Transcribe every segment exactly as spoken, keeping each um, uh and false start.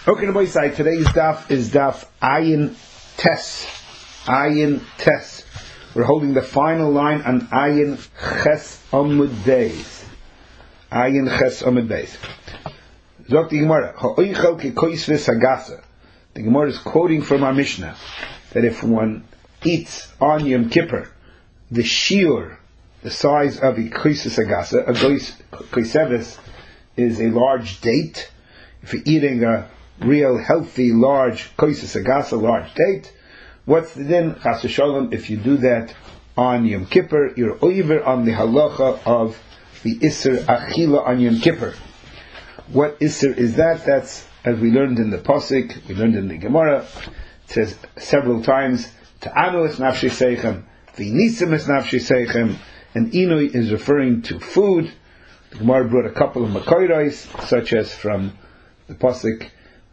Okay, the boy side. Today's daf is daf Ayin Tes. Ayin Tes. We're holding the final line on Ayin Ches Amud Beis. Ayin Ches Amud Beis. Zok the Gemara. Ha'oichel kekoisves hagasa. The Gemara is quoting from our Mishnah that if one eats on Yom Kippur the shiur, the size of a koisves hagasa, a koisves is a large date. If you're eating a real healthy large koisves hagasa, large date, what's the din? Chas v'sholom, if you do that on Yom Kippur, you're over on the halacha of the Isser Achila on Yom Kippur. What Isser is that? That's, as we learned in the Pasuk, we learned in the Gemara, it says several times, Ta'anu es nafshi seichem, v'nisim es nafshi seichem, and Inui is referring to food. The Gemara brought a couple of Makoiros, such as from the Pasuk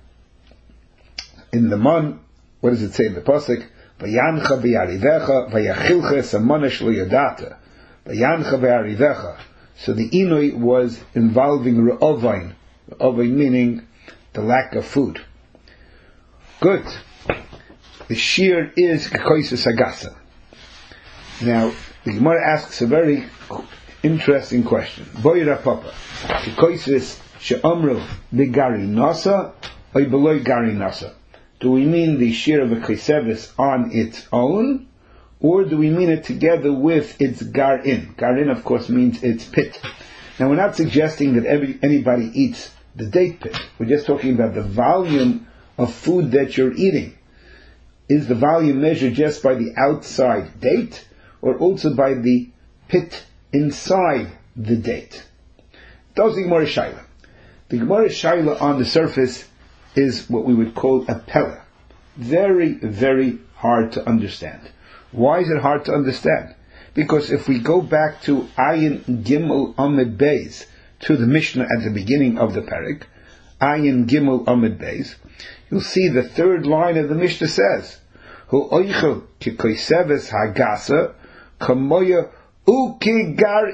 in the Mon. What does it say in the Pasuk? Vayancha be'arivecha, vayachilcha samonesh lo yadata. Vayancha be'arivecha. So the Inui was involving Re'ovain. Re'ovain meaning the lack of food. Good. The shear is Kekoisves hagasa. Now, the Gemara asks a very interesting question. Boira Papa. Kekoisves she'omru begari nasa, or beloy gari nasa. Do we mean the shear of a koisves on its own, or do we mean it together with its garin? Garin, of course, means its pit. Now, we're not suggesting that every, anybody eats the date pit. We're just talking about the volume of food that you're eating. Is the volume measured just by the outside date, or also by the pit inside the date? That's the Gemara Shaila. The Gemara Shaila on the surface is what we would call a pella. Very, very hard to understand. Why is it hard to understand? Because if we go back to Ayin Gimel Amud Beis, to the Mishnah at the beginning of the Parak, Ayin Gimel Amud Beis, you'll see the third line of the Mishnah says, Hu oichel ki koisves hagasa, kamoya ukigar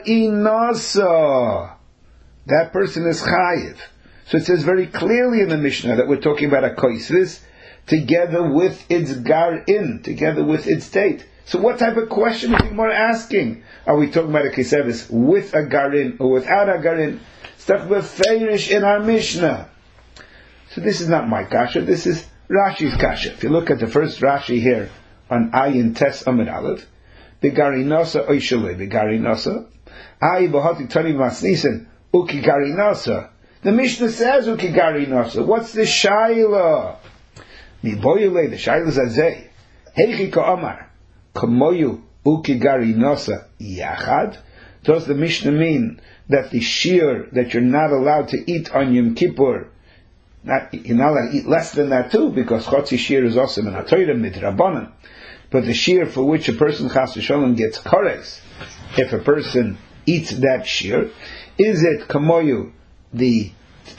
inasa. That person is chayiv. So it says very clearly in the Mishnah that we're talking about a koisves together with its garin, together with its date. So what type of question is the Gemara asking? Are we talking about a koisves with a garin or without a garin? Stuff befeirish in our Mishnah. So this is not my kasha, this is Rashi's kasha. If you look at the first Rashi here on Ayin Tes Amud Aleph, begarinasa oishalei begarinasa, ayi bahati tani masnisen uki garinasa. The Mishnah says ukigari nasa. What's the shaila? Mi boyule, the shaila zazeh. Heichi ka'amar. Kamoyu ukigari nasa yachad. Does the Mishnah mean that the shear that you're not allowed to eat on Yom Kippur, not, you're not allowed to eat less than that too, because chotzi shear is also in HaTorah midrabanan. But the shear for which a person chas v'sholom gets kores, if a person eats that shear, is it kamoyu, the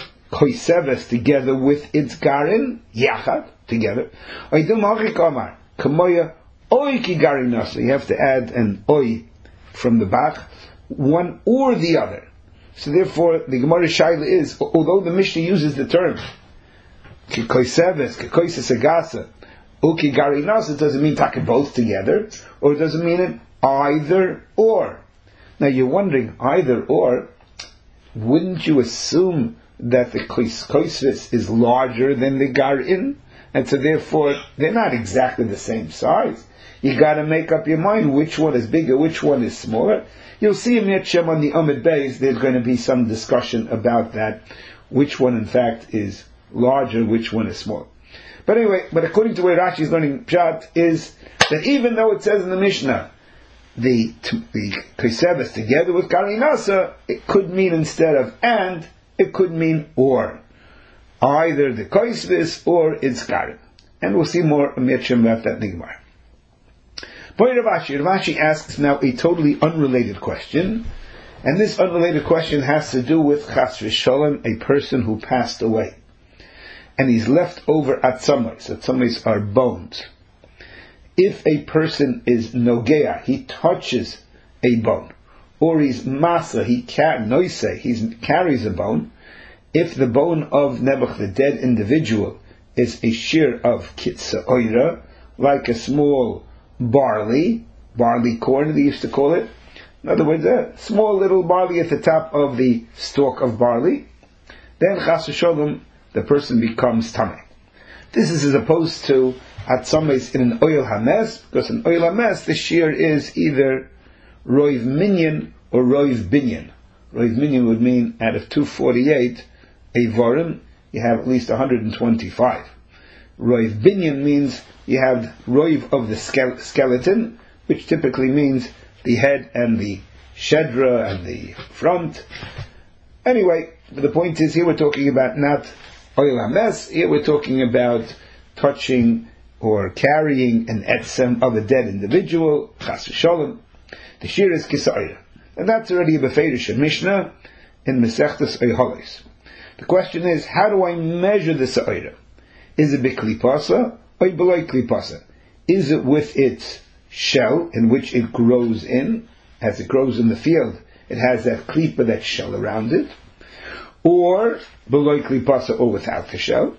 koisves together with its garin, yachad, together, or you have to add an oy from the back, one or the other. So therefore, the Gemara Shaila is, although the Mishnah uses the term ki koisves, ki koisves hagasa, uki garinasa, it doesn't mean take both together, or it doesn't mean it either or. Now you're wondering, either or, wouldn't you assume that the koisves is larger than the garin, and so therefore they're not exactly the same size? You got to make up your mind which one is bigger, which one is smaller. You'll see in Yetchem on the Amud Beis, there's going to be some discussion about that, which one in fact is larger, which one is smaller. But anyway, but according to where Rashi is learning Pshat, is that even though it says in the Mishnah the the koisves together with garinasa, it could mean instead of and, it could mean or. Either the koisves or its garin. And we'll see more Mirchim about that in the Gemara. Boy Ravashi, Ravashi asks now a totally unrelated question, and this unrelated question has to do with chas v'sholem, a person who passed away, and he's left over atzamos. Atzamos are bones. If a person is nogea, he touches a bone, or he's masa, he car- noise, he carries a bone, if the bone of Nebuch, the dead individual, is a shear of kitsa oira, like a small barley, barley corn they used to call it. In other words, a small little barley at the top of the stalk of barley, then chas v'sholom, the person becomes tameh. This is as opposed to atzames in an oil hames, because in oil hames the shear is either roiv minyan or roiv binyan. Roiv minyan would mean out of two hundred forty-eight evorim, you have at least one hundred twenty-five. Roiv binyan means you have roiv of the skeleton, which typically means the head and the shedra and the front. Anyway, the point is, here we're talking about not oil hames, here we're talking about touching or carrying an etzem of a dead individual, chas v'sholom. The shear is kisayra. And that's already a beferish Mishnah in Masechtas Eiholes. The question is, how do I measure the sa'ira? Is it biklipasa or below klipasa? Is it with its shell in which it grows in? As it grows in the field, it has that klipa, that shell around it. Or below klipasa, or without the shell.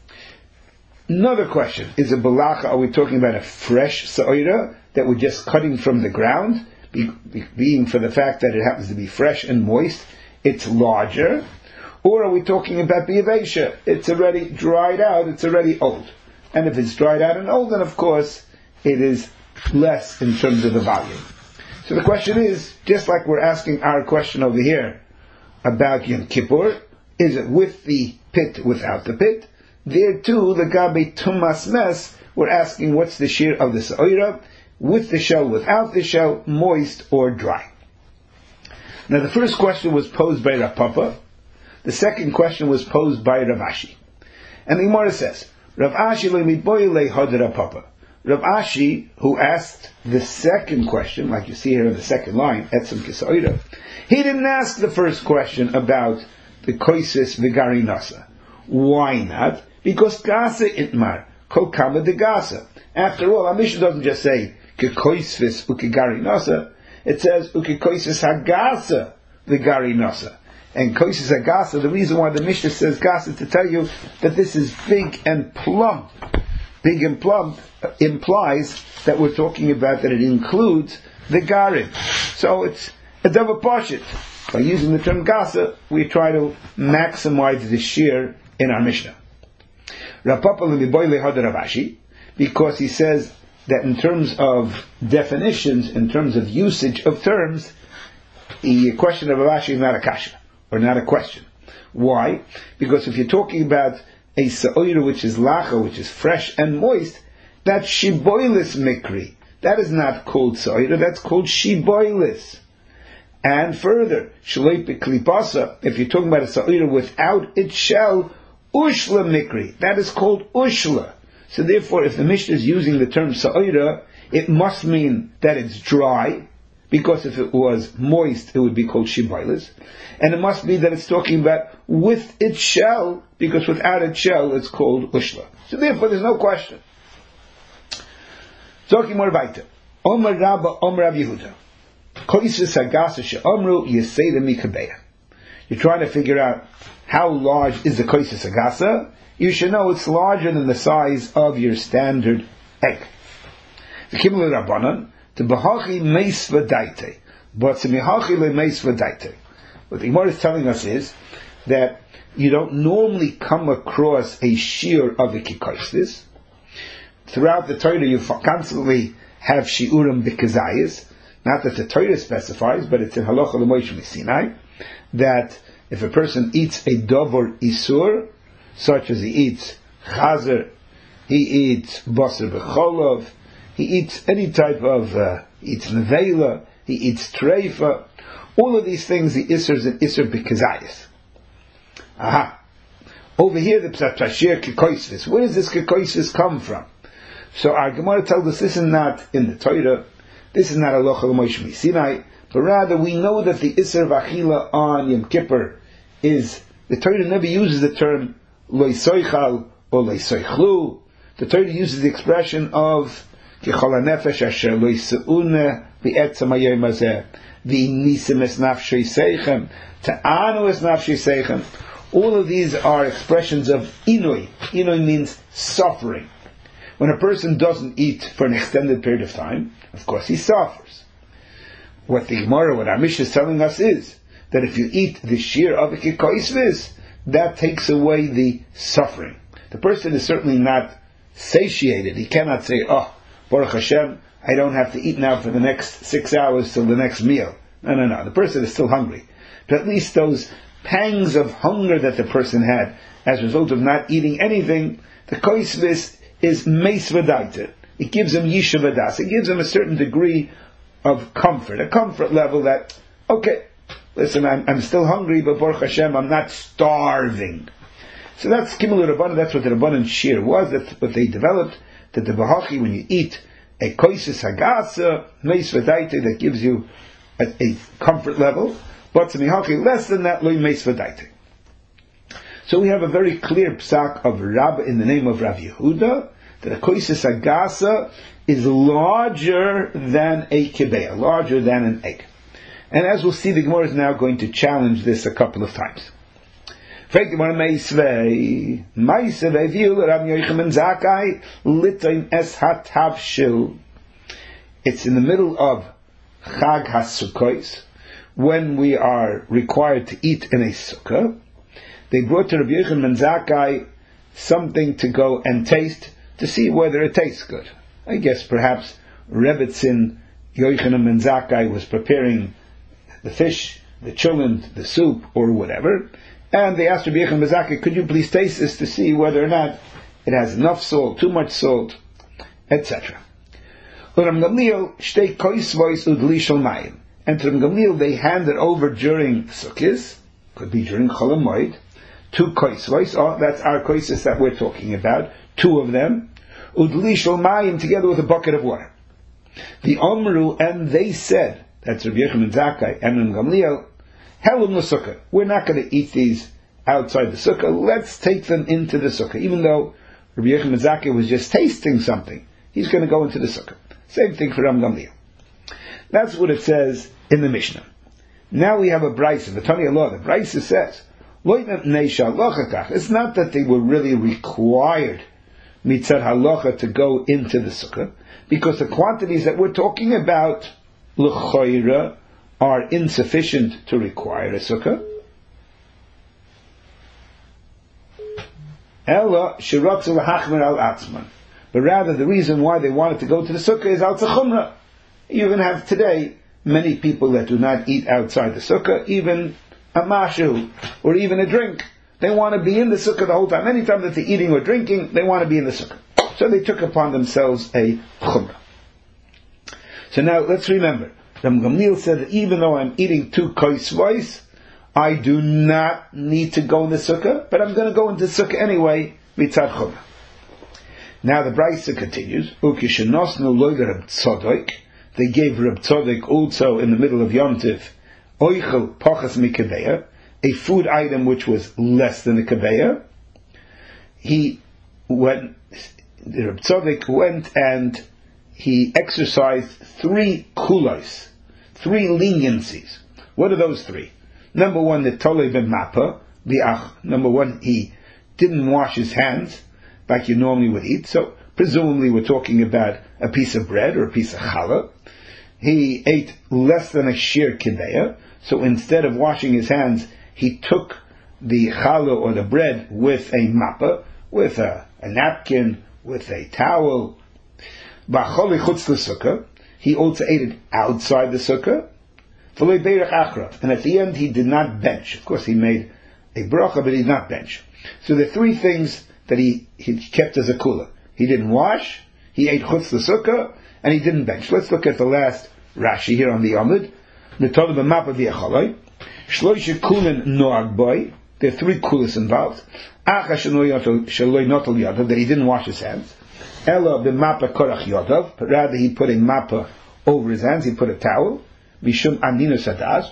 Another question, is it balacha, are we talking about a fresh sa'ira that we're just cutting from the ground? Be, be, being for the fact that it happens to be fresh and moist, it's larger. Or are we talking about biyavesha? It's already dried out, it's already old. And if it's dried out and old, then of course it is less in terms of the volume. So the question is, just like we're asking our question over here about Yom Kippur, is it with the pit, without the pit? There too, the Gabe Tumas Mes, we're asking what's the shear of the Sa'ira, with the shell, without the shell, moist or dry. Now the first question was posed by Rav Papa. The second question was posed by Rav Ashi. And the Gemara says, Rav Ashi le mitboyle had Rav Papa. Rav Ashi, who asked the second question, like you see here in the second line, Etzem Kisa'ira, he didn't ask the first question about the Koisis Vigari Nasa. Why not? Because Gasa Itmar, Kol Kama de Gasa. After all, our Mishnah doesn't just say Kekoisvis Ukigari Nasa, it says Ukikoisis Hagasa Vigari Nasa. And Koisis Hagasa, the reason why the Mishnah says Gasa, to tell you that this is big and plump. Big and plump implies that we're talking about that it includes the garim. So it's a double pashit. By using the term Gasa, we try to maximize the shear in our Mishnah. Rav Papa l'miboyle had Rav Ashi, because he says that in terms of definitions, in terms of usage of terms, the question of Rav Ashi is not a kasha, or not a question. Why? Because if you're talking about a sa'ira which is lacha, which is fresh and moist, that's shiboilis mikri. That is not called sa'ira, that's called shiboilis. And further, shalei beklipasa, if you're talking about a sa'ira without its shell, ushla mikri. That is called ushla. So therefore, if the Mishnah is using the term sa'ira, it must mean that it's dry, because if it was moist, it would be called shiboilis. And it must be that it's talking about with its shell, because without its shell, it's called ushla. So therefore, there's no question. Talking more about it. Omer Rabba, Omer Rav Yehuda. Koisus Hagasa she'omru yeseda mikabeya. You're trying to figure out how large is the Koisus Hagasa. You should know it's larger than the size of your standard egg. The Kimmel Rabbanan, to Bahachi Meis Vadaite, but to Mihachi Le Meis Vadaite. What the Gemara is telling us is that you don't normally come across a shear of a kikoisis. Throughout the Torah, you constantly have shiurim b'kazayis. Not that the Torah specifies, but it's in Halacha l'Moshe Sinai, that if a person eats a dovor isur, such as he eats chazer, he eats basar b'cholov, he eats any type of, uh, he eats nevela, he eats treifa, all of these things, the isur is an isur b'kazayis. Aha. Over here, the psat tashir kikoisis. Where does this kikoisis come from? So our Gemara tells us this is not in the Torah, this is not a Halacha l'Moshe Sinai, but rather we know that the Isser V'achila on Yom Kippur is, the Torah never uses the term Lo Yisoichal or Lo Yisoichlu. The Torah uses the expression of Kichol HaNefesh Asher Lo Yiseuneh V'etzam HaYom Hazeh V'nisim Es Nafshei Seichem Ta'anu Es Nafshei Seichem. All of these are expressions of inui. Inui means suffering. When a person doesn't eat for an extended period of time, of course he suffers. What the Gemara, what our Mishnah is telling us is that if you eat the shear of a kikoisvis, that takes away the suffering. The person is certainly not satiated. He cannot say, oh, Baruch Hashem, I don't have to eat now for the next six hours till the next meal. No, no, no. The person is still hungry. But at least those pangs of hunger that the person had as a result of not eating anything, the koisvis is meis v'daita. It gives him yishuvadas. It gives him a certain degree of comfort, a comfort level that, okay, listen, I'm, I'm still hungry, but Baruch Hashem, I'm not starving. So that's Kimmel Rabbanan, that's what the Rabbanan shir was, that's what they developed, that the Bahachi, when you eat a koisis hagasa, meis v'daita, that gives you a, a comfort level, but to mihachi, less than that, loy meis v'daita. So we have a very clear psak of Rab in the name of Rav Yehuda, that a koisis hagasa is larger than a kibeya, larger than an egg. And as we'll see, the Gemara is now going to challenge this a couple of times. It's in the middle of Chag HaSukkos, when we are required to eat in a sukkah. They brought to Rabbi Yochanan ben Zakkai something to go and taste, to see whether it tastes good. I guess perhaps Rebbetzin Yochanan ben Zakkai was preparing the fish, the chulent, the soup, or whatever, and they asked Rabbi Yochanan ben Zakkai, could you please taste this to see whether or not it has enough salt, too much salt, et cetera. And to Rabbi Gamliel they handed over during Sukkot, could be during Chol HaMoed, two koisvos, oh, that's our koises that we're talking about, two of them, udli shel mayim, together with a bucket of water. The Omru, and they said, that's Rabbi Yochanan ben Zakkai and Rabbi Gamliel, Helum l'sukkah, we're not going to eat these outside the sukkah, let's take them into the sukkah. Even though Rabbi Yochanan ben Zakkai was just tasting something, he's going to go into the sukkah. Same thing for Rabbi Gamliel. That's what it says in the Mishnah. Now we have a brisa, the Tanya law. The brisa says, it's not that they were really required mitzad halacha to go into the sukkah, because the quantities that we're talking about l'choira are insufficient to require a sukkah. Ella shiratzu l'hachmer al atzman. But rather, the reason why they wanted to go to the sukkah is al tzachumra. You even have today many people that do not eat outside the sukkah, even a mashu, or even a drink. They want to be in the sukkah the whole time. Anytime that they're eating or drinking, they want to be in the sukkah. So they took upon themselves a chumrah. So now, let's remember, Rabbi Gamliel said that even though I'm eating two koisvos, I do not need to go in the sukkah, but I'm going to go into the sukkah anyway, mitzad chumrah. Now the brisa continues, Ukishenosnu loy Reb Tzadok, they gave Reb Tzadok also in the middle of Yom Tiv, oichel pachas mikaveya, a food item which was less than a kaveya. He went, Reb Tzadok went and he exercised three kulos, three leniencies. What are those three? Number one, the tolei b'mapa, the ach. Number one, he didn't wash his hands like you normally would eat. So presumably we're talking about a piece of bread or a piece of challah. He ate less than a shir kideya. So instead of washing his hands, he took the challah or the bread with a mappa, with a, a napkin, with a towel. Ba'choli chutz l'sukkah. He also ate it outside the sukkah. And at the end he did not bench. Of course he made a bracha, but he did not bench. So the three things that he, he kept as a kula. He didn't wash, he ate chutz l'sukkah, and he didn't bench. Let's look at the last Rashi here on the Amud. There are three kulas involved. That he didn't wash his hands. Ella b'mapa korach yodav, but rather he put a mappa over his hands, he put a towel. Mishum aninu sadas,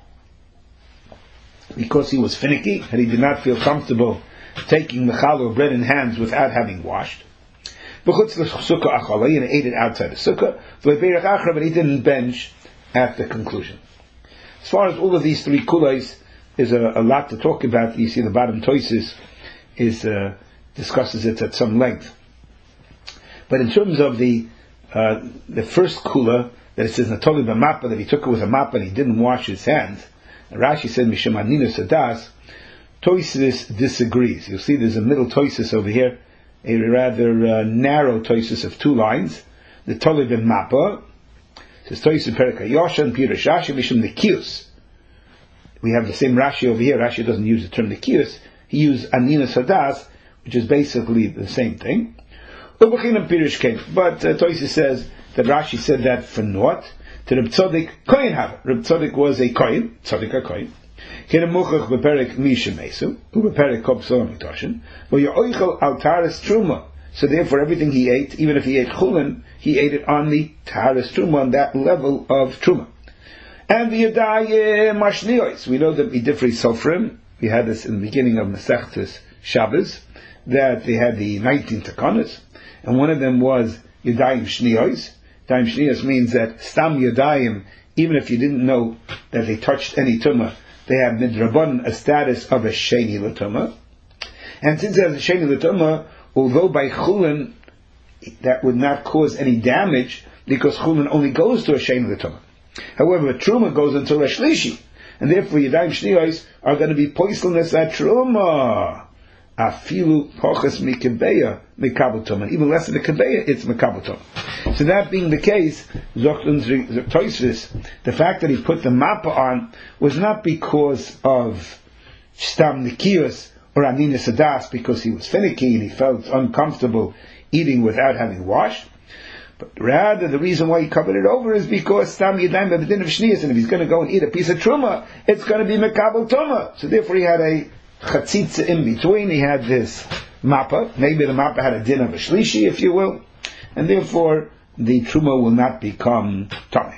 because he was finicky and he did not feel comfortable taking the challah bread in hands without having washed. And he ate it outside the sukkah, but he didn't bench at the conclusion. As far as all of these three kulas, is a, a lot to talk about. You see, the bottom Toises is uh, discusses it at some length. But in terms of the uh, the first kula, that it says Natoli b'mappa, that he took it with a mappa and he didn't wash his hands, Rashi said Mishum Anina Sadas. Toises disagrees. You'll see there's a middle Toises over here, a rather uh, narrow Toises of two lines. The Toli b'mappa says Toises Perek HaYoshan Pirush Rashi Mishum Nekius. We have the same Rashi over here. Rashi doesn't use the term Nekius. He used Anina Sadas, which is basically the same thing. But uh, Toises says that Rashi said that for naught. To Reb Tzadok Kohen have it. Reb Tzadok was a Kohen, Tzadok a Kohen. Kena muchach beperek misha mesu, ubeperek kop solam mitoshin. Well, you're oichel al taras truma. So therefore, everything he ate, even if he ate chulin, he ate it on the taras truma, on that level of truma. And the yadai mashniyos. We know that b'difrei sofrim. We had this in the beginning of Masechtas Shabbos, that they had the nineteen takanas, and one of them was yadayim shniyos. Yadayim shniyos means that stam yadayim, even if you didn't know that they touched any tumah, they have midrabban a status of a sheni l'tumah. And since it has a sheni l'tumah, although by chulin that would not cause any damage, because chulin only goes to a sheni l'tumah. However, truma goes into a shlishi, and therefore yadayim shniyos are going to be poisonous at truma. Afilu poches mikebeya mikabel tumah. Even less than the kebeya, it's mikabel tumah. So that being the case, the fact that he put the mappa on was not because of stam nikios or anina sadas, because he was finicky and he felt uncomfortable eating without having washed. But rather, the reason why he covered it over is because stam yadayim b'din of shniyos, and if he's going to go and eat a piece of truma, it's going to be mikabel tumah. So therefore, he had a chatzitza in between. He had this mappa. Maybe the mappa had a din of a shlishi, if you will, and therefore the truma will not become tameh.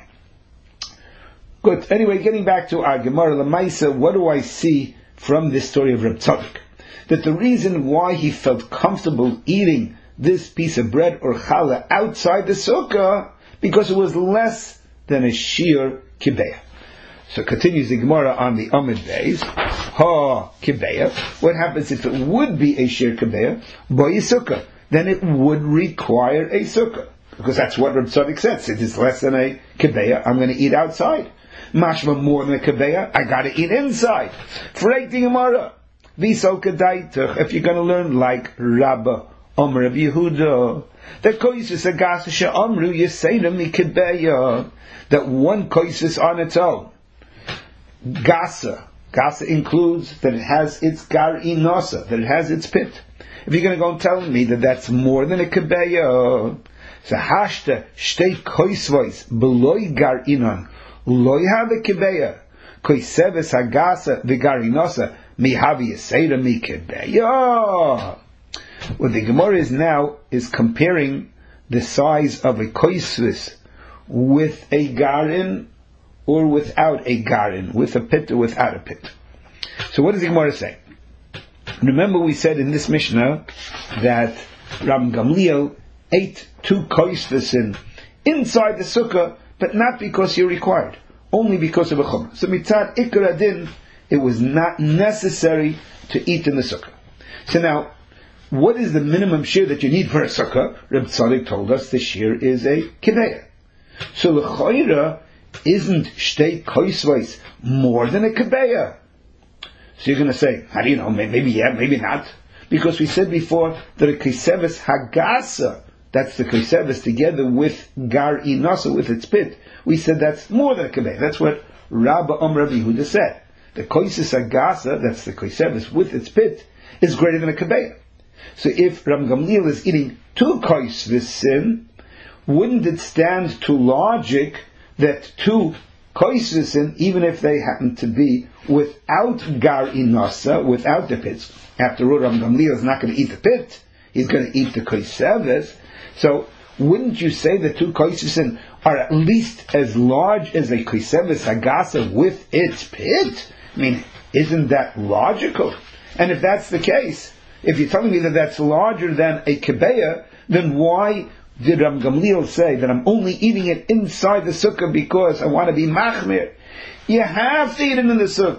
Good. Anyway, getting back to our Gemara Lamaisa, what do I see from this story of Reb Tzadok? That the reason why he felt comfortable eating this piece of bread or challah outside the sukkah, because it was less than a sheer kibeya. So continues the Gemara on the Amid Bays. Ha kibeya. What happens if it would be a sheer kibeya? Boy sukkah. Then it would require a sukkah. Because that's what Reb Tzadok says. It is less than a kibeya, I'm going to eat outside. Mashma more than a kibeya, I got to eat inside. Freit the Gemara. V'so kedaitach. If you're going to learn like Rabba Omer of Yehuda, that koisus agas she'amru yisayna mi kibeya, that one koisus on its own, gasa. Gasa includes that it has its gar inosa, that it has its pit. If you're going to go and tell me that that's more than a kibeya, so hashta shtei koisvois beloy gar inon loy have a kibeya koiseves hagasa v'gar inosa mihavi yisayra mi kibeya. What the Gemara is now is comparing the size of a koisvis with a garin or without a garin, with a pit or without a pit. So what does the Gemara say? Remember we said in this Mishnah that Ram Gamliel ate two koisvisin inside the sukkah, but not because you're required, only because of a chumrah. So mitzad ikar adin, it was not necessary to eat in the sukkah. So now, what is the minimum shear that you need for a sukkah? Reb Tzadok told us the shear is a kibeya. So l'choira isn't shtei koisvais more than a kibeya. So you're going to say, how do you know? Maybe yeah, maybe not. Because we said before that a kiseves hagasa, that's the kiseves together with gar inasa, with its pit, we said that's more than a kibeya. That's what Rabba Om Rabbi Yehuda said. The koises hagasa, that's the kiseves with its pit, is greater than a kibeya. So if Ram Gamliel is eating two koisvisin, wouldn't it stand to logic that two koisvisin, even if they happen to be without gar inasa, without the pits, after all, Ram Gamliel is not going to eat the pit, he's going to eat the koiseves. So wouldn't you say that two koisvisin are at least as large as a koiseves hagasa with its pit? I mean, isn't that logical? And if that's the case, if you're telling me that that's larger than a kibeya, then why did Ram Gamliel say that I'm only eating it inside the sukkah because I want to be machmir? You have to eat it in the sukkah.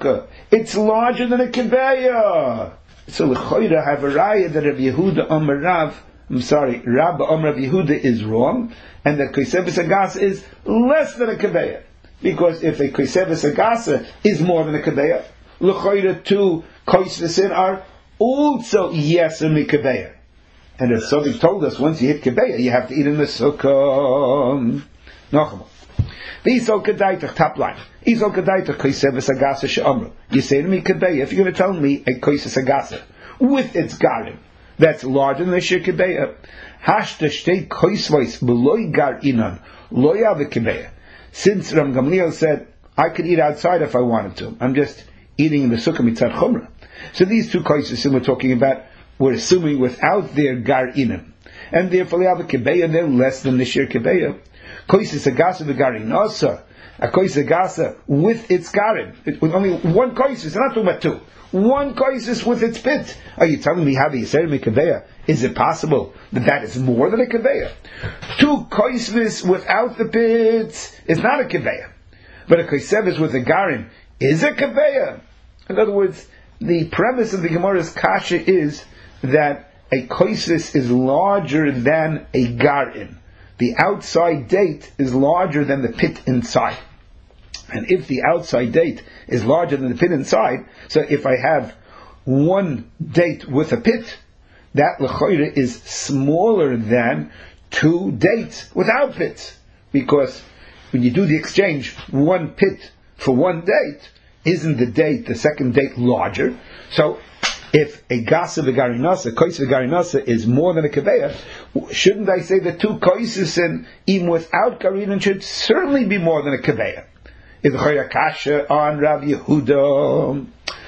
it's larger than a kibeya. So l'choira have a raya that Rav Yehuda Amar Rav, I'm sorry, Rabba Amar Rav Yehuda is wrong, and that Koseves Agasa is less than a kibeya. Because if a Koseves Agasa is more than a kibeya, l'choira two Koseves are also yes in the kibeya. And as Sadiq told us, once you hit kibeya, you have to eat in the sukkah. Nochmal. V'isol kedaitach, top line. Isol kedaitach Koseves Agasa she'amru. You say to me kibeya, if you're going to tell me a Koseves Agasa with its garim that's larger than the shir kibeya, hashta shtei koisvos b'loy gar inan lo yav kibeya. Since Ram Gamliel said I could eat outside if I wanted to, I'm just eating in the sukkah mitzad chumrah. So these two koisos we're talking about, we're assuming without their gar inan, and therefore they have a kibeya, they're less than the shir kibeya. Koisos agasa v'garinasa, a koisos agasa with its garin, with only one koisos, not talking about two. One koisos with its pit. Are you telling me how the Yisrael Mekaveya? Is it possible that that is more than a Kaveya? Two koisos without the pits is not a Kaveya. But a koiseves with a garin is a Kaveya. In other words, the premise of the Gemara's kasha is that a koisos is larger than a garin. The outside date is larger than the pit inside. And if the outside date is larger than the pit inside, so if I have one date with a pit, that l'choira is smaller than two dates without pits. Because when you do the exchange, one pit for one date, isn't the date, the second date, larger? So if a gasa v'garinasa, kois v'garinasa is more than a kaveya, shouldn't I say that two koises, and even without garin, should certainly be more than a kaveya? Is the Chayra Kasha on Rav Yehuda?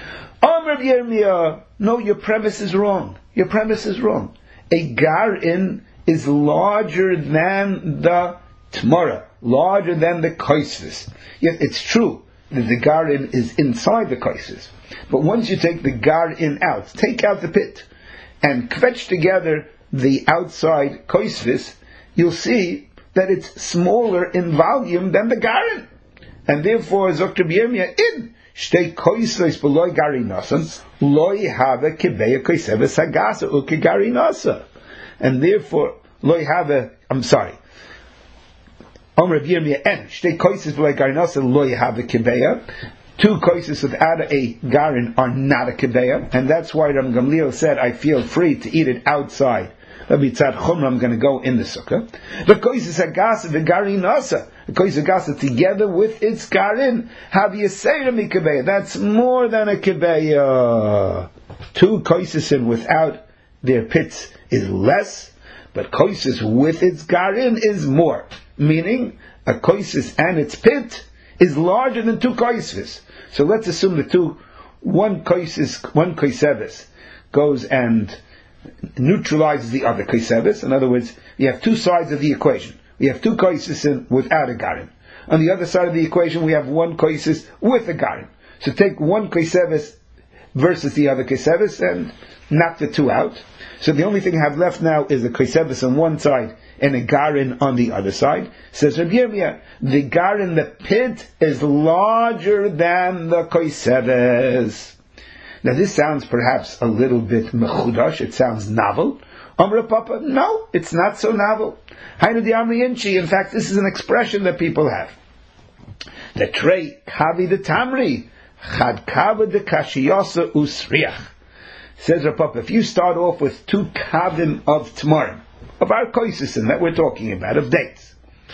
On Rav Yirmiyah, no, your premise is wrong. Your premise is wrong. A garin is larger than the tmara, larger than the koisvis. Yes, it's true that the garin is inside the koisvis. But once you take the garin out, take out the pit, and kvetch together the outside koisvis, you'll see that it's smaller in volume than the garin. And therefore, Zokter B'Yirmiyah, in shtei koisos b'loy garinasan, loy have kibeya koiseves hagasa uke garinasa. And therefore, loy have, I'm sorry, Omer B'Yirmiyah, en shtei koisos b'loy garinasa, loy have kibeya. Two koisos without a garin are not a kibeya, and that's why Ram Gamliel said, I feel free to eat it outside. Mitzad chumrah, I'm going to go in the sukkah. The koisos hagasa v'garinasa, the koisos hagasa together with its garin, have yisera mikabeya. That's more than a kibeya. Two koisos without their pits is less, but koisos with its garin is more. Meaning, a koisos and its pit is larger than two koisos. So let's assume the two, one koisos, one koiseves goes and neutralizes the other koiseves. In other words, you have two sides of the equation. We have two koises without a garin. On the other side of the equation, we have one koises with a garin. So take one koiseves versus the other koiseves and knock the two out. So the only thing I have left now is a koiseves on one side and a garin on the other side. Says Rabbi Yirmiyah, the garin, the pit, is larger than the koiseves. Now this sounds perhaps a little bit mechudash, it sounds novel. Amra Papa, no, it's not so novel. Hainu di Amri Inchi, in fact this is an expression that people have. The trei kavi de tamri, chad kava de kashiyasa usriach. Says Rav Papa, if you start off with two kavim of tamarim, of our koisisim that we're talking about, of dates,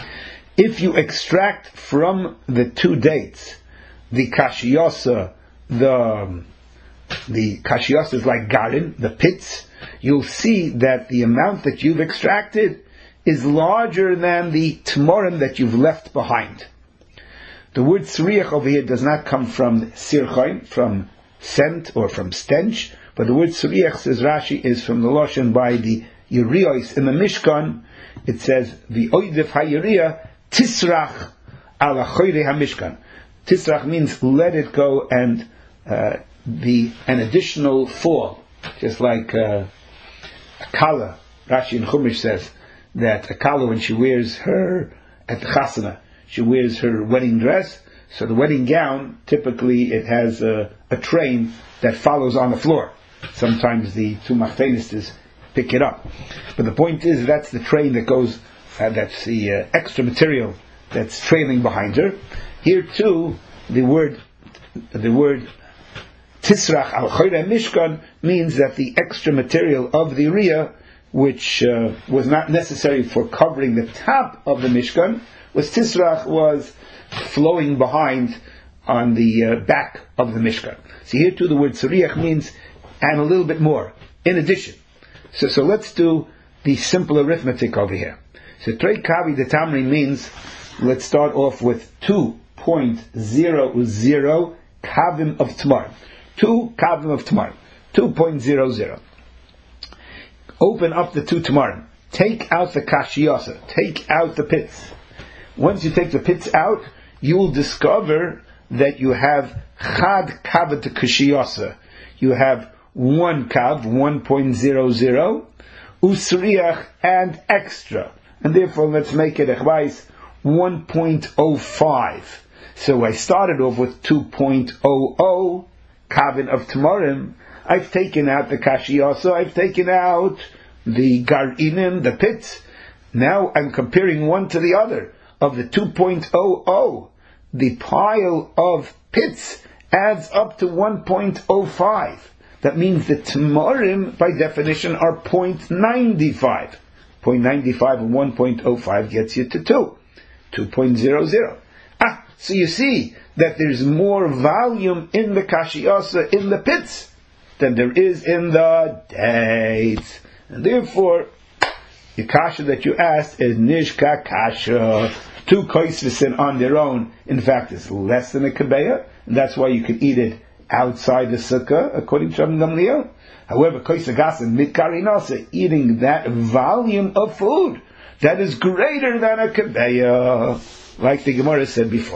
if you extract from the two dates the kashiyasa, the the kashiyas is like garin, the pits, you'll see that the amount that you've extracted is larger than the tmorim that you've left behind. The word tzriach over here does not come from sirchaim, from scent or from stench, but the word tzriach, says Rashi, is from the Lashon by the Yerios in the Mishkan. It says, the oidef ha-yeriyah tisrach ala choyre ha-mishkan. Tisrach means let it go and uh, the an additional fall, just like uh, a kala. Rashi in Chumash says that a kala, when she wears her at the chasana, she wears her wedding dress. So the wedding gown, typically it has a, a train that follows on the floor. Sometimes the two machtenistas pick it up. But the point is, that's the train that goes, uh, that's the uh, extra material that's trailing behind her. Here too, the word, the word tisrach al choyre mishkan means that the extra material of the riyah, which uh, was not necessary for covering the top of the mishkan, was tisrach, was flowing behind on the uh, back of the mishkan. So here too, the word tzariach means and a little bit more, in addition. So, so let's do the simple arithmetic over here. So trei kavi de tamri means, let's start off with two point zero zero kavim of tmar. Two kavim of tmar. two point zero zero. Open up the two tmarim. Take out the kashiyasa. Take out the pits. Once you take the pits out, you will discover that you have chad kavat kashiyasa. You have one kav, one point zero zero, usriach, and extra. And therefore, let's make it echvais one point zero five. So I started off with two point zero zero kavin of tamarim. I've taken out the kashiyasa, I've taken out the garinim, the pits. Now I'm comparing one to the other. Of the two point zero zero, the pile of pits adds up to one point zero five. That means the tamarim, by definition, are zero point nine five. zero point nine five and one point zero five gets you to two. two point zero zero. Ah, so you see that there's more volume in the kashiyasa, in the pits, than there is in the dates. And therefore, the kasha that you asked is nishka kasha. Two koisvisin on their own, in fact, is less than a kabeya, and that's why you can eat it outside the sukkah, according to Rabbi Gamliel. However, koisagasin mitkarinasa, eating that volume of food, that is greater than a kabeya, like the Gemara said before.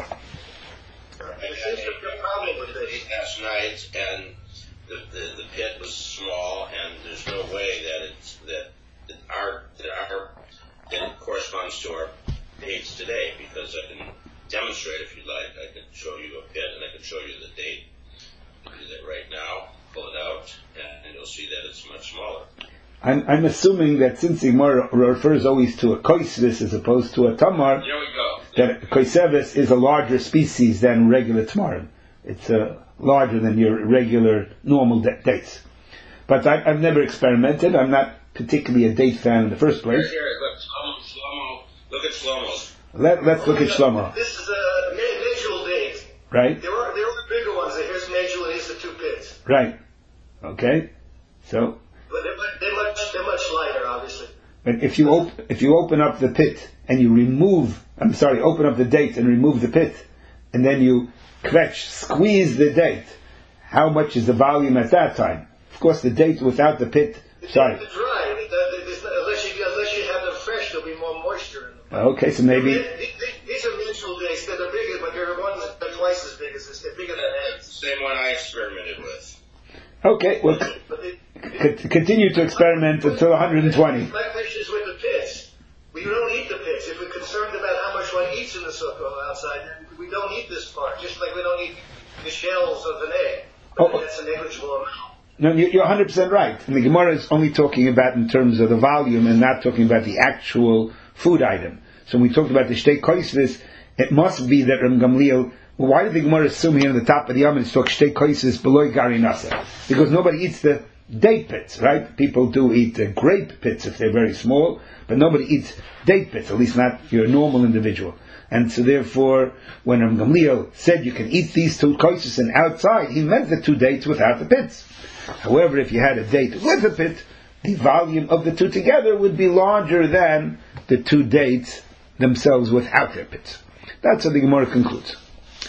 Last night, and the, the the pit was small, and there's no way that it's that, that our that our that it corresponds to our dates today, because I can demonstrate, if you'd like. I can show you a pit, and I can show you the date. I'll do that right now. Pull it out, and you'll see that it's much smaller. I'm, I'm assuming that since the Gemara refers always to a koisvis as opposed to a tamar, there we go. that koisevis is a larger species than regular tamarim. It's uh, larger than your regular normal da- dates. But I, I've never experimented. I'm not particularly a date fan in the first place. Here, here, look, Shlomo, Shlomo, look at Shlomo's. Let, let's look at Shlomo. This is a medjool date. Right? There are there are bigger ones. Here's medjool and here's the two pits. Right. Okay. So. But they're, they're much they're much lighter, obviously. But if you op- if you open up the pit and you remove, I'm sorry, open up the date and remove the pit, and then you kvetch, squeeze the date, how much is the volume at that time? Of course, the date without the pit. It's Sorry. It's dry. It, uh, it's not, unless you unless you have them fresh, there'll be more moisture in them. Okay, so maybe. These, these are medjool dates. They're bigger, but they're ones that are twice as big as this. They're bigger than It's the same one I experimented with. Okay, well, But they, c- continue to experiment until one hundred twenty. My question is with the pits. We don't eat the pits. If we're concerned about how much one eats in the sukkah outside, we don't eat this part. Just like we don't eat the shells of an egg. But Oh. that's a negligible amount. No, you- you're one hundred percent right. And the Gemara is only talking about in terms of the volume and not talking about the actual food item. So when we talked about the shtei koisvis, it must be that Ram Gamliel, well, why did the Gemara assume here on the top of the Yom, it's talk shtei koisvis below gari nasa? Because nobody eats the date pits, right? People do eat the grape pits if they're very small, but nobody eats date pits, at least not your normal individual. And so therefore, when Ram Gamliel said you can eat these two koisvis and outside, he meant the two dates without the pits. However, if you had a date with a pit, the volume of the two together would be larger than the two dates themselves without their pits. That's what the Gemara concludes.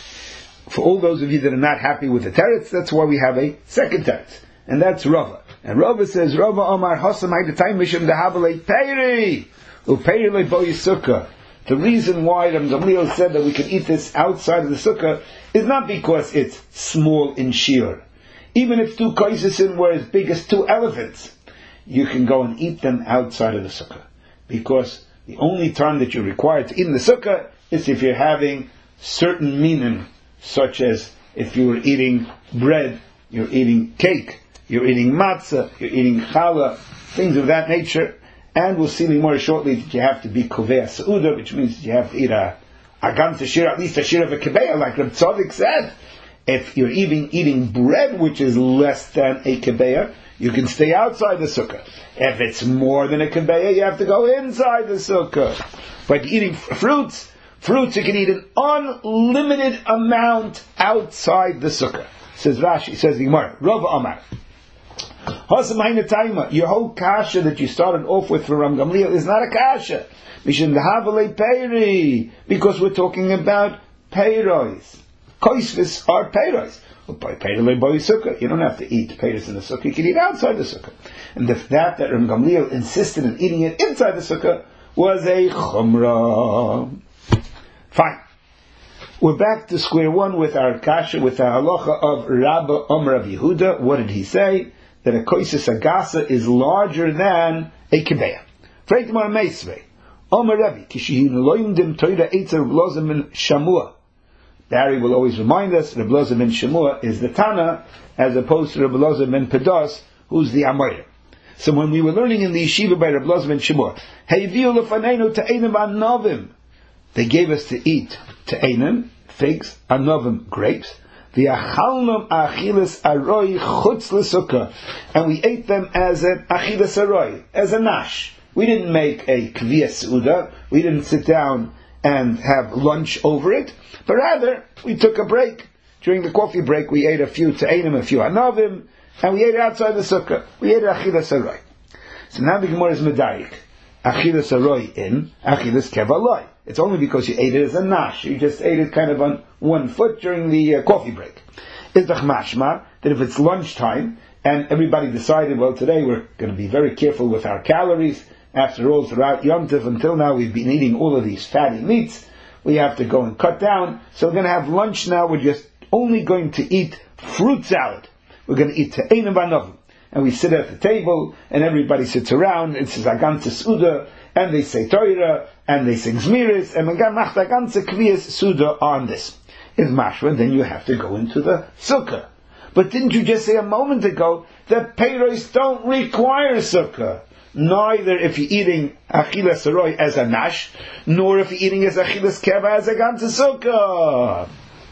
For all those of you that are not happy with the teretz, that's why we have a second teretz, and that's Rava. And Rava says, Rava Omar Hasam Haidatayim Mishim Dehabalei Peiri Upeiri Leboy Sukkah. The reason why Ram Gamliel said that we can eat this outside of the sukkah is not because it's small in shear. Even if two koisesim were as big as two elephants, you can go and eat them outside of the sukkah. Because the only time that you're required to eat in the sukkah is if you're having certain minim such as if you were eating bread, you're eating cake, you're eating matzah, you're eating challah, things of that nature. And we'll see more shortly that you have to be kovei seuda, which means that you have to eat a a gam shir, at least a shir of a kebeya, like Reb Tzadok said. If you're even eating bread which is less than a kebeya, you can stay outside the sukkah. If it's more than a kebeya, you have to go inside the sukkah. But eating fruits, fruits you can eat an unlimited amount outside the sukkah. Says Rashi, says the Gemara, Rav Amar. Your whole kasha that you started off with for Ram Gamliel is not a kasha. Because we're talking about peiros. Koisvis are peiros. You don't have to eat peiros in the sukkah. You can eat outside the sukkah. And the fact that Ram Gamliel insisted on eating it inside the sukkah was a chumrah. Fine. We're back to square one with our kasha, with our halacha of Rabba Omer of Yehuda. What did he say? That a koisis agasa is larger than a kebeya. Freitmar meisvei. Omer Rebbe, kishihin loyimdim toida eitzer Rebloza ben Shamua. Barry will always remind us, Rebloza ben Shamua is the Tana, as opposed to Rebloza ben Pedos, who's the Amoyer. So when we were learning in the yeshiva by Rebloza ben Shamua, Heiviu lefaneinu te'enim anovim, they gave us to eat te'enim, figs, anovim, grapes, v'achalnom achilas aroi chutz l'sukkah, and we ate them as an achilas aroi, as a nash. We didn't make a kviyah seuda, we didn't sit down and have lunch over it, but rather, we took a break. During the coffee break, we ate a few te'enim, a few anovim, and we ate it outside the sukkah. We ate achilas aroi. So now the Gemara is medayik. Achilas aroi in, achilas kevaloi. It's only because you ate it as a nash. You just ate it kind of on one foot during the uh, coffee break. Izdach mashma, that if it's lunchtime, and everybody decided, well, today we're going to be very careful with our calories. After all, throughout Yom Tov, until now, we've been eating all of these fatty meats. We have to go and cut down. So we're going to have lunch now. We're just only going to eat fruit salad. We're going to eat te'enim v'anovim. And we sit at the table, and everybody sits around, and says Agan Suda, and they say Torah, and they sing Zmiris, and Agan macht a ganze Kviyas Suda on this. Is mashma, then you have to go into the sukkah. But didn't you just say a moment ago that peiros don't require sukkah? Neither if you're eating achilas aroi as a nash, nor if you're eating as achilas keva as a ganze sukkah.